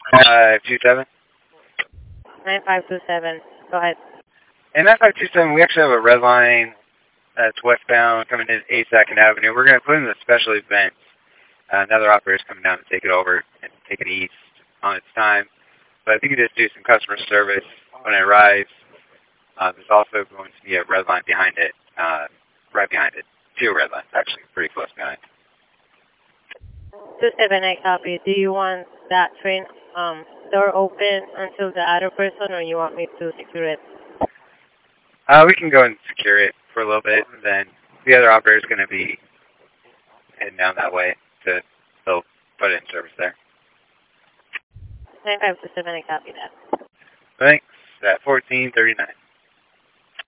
9527. 9527. Go ahead. And 9527, we actually have a red line that's westbound coming in 82nd Avenue. We're going to put in a special event. Another operator's coming down to take it over and take it east on its time. But if you could just do some customer service when it arrives, there's also going to be a red line behind it, right behind it. Two red lines, actually, pretty close behind. 278 copy. Do you want that train door open until the other person, or you want me to secure it? We can go and secure it for a little bit, and then the other operator's going to be heading down that way to they'll put it in service there. 9527, copy that. Thanks. At 1439.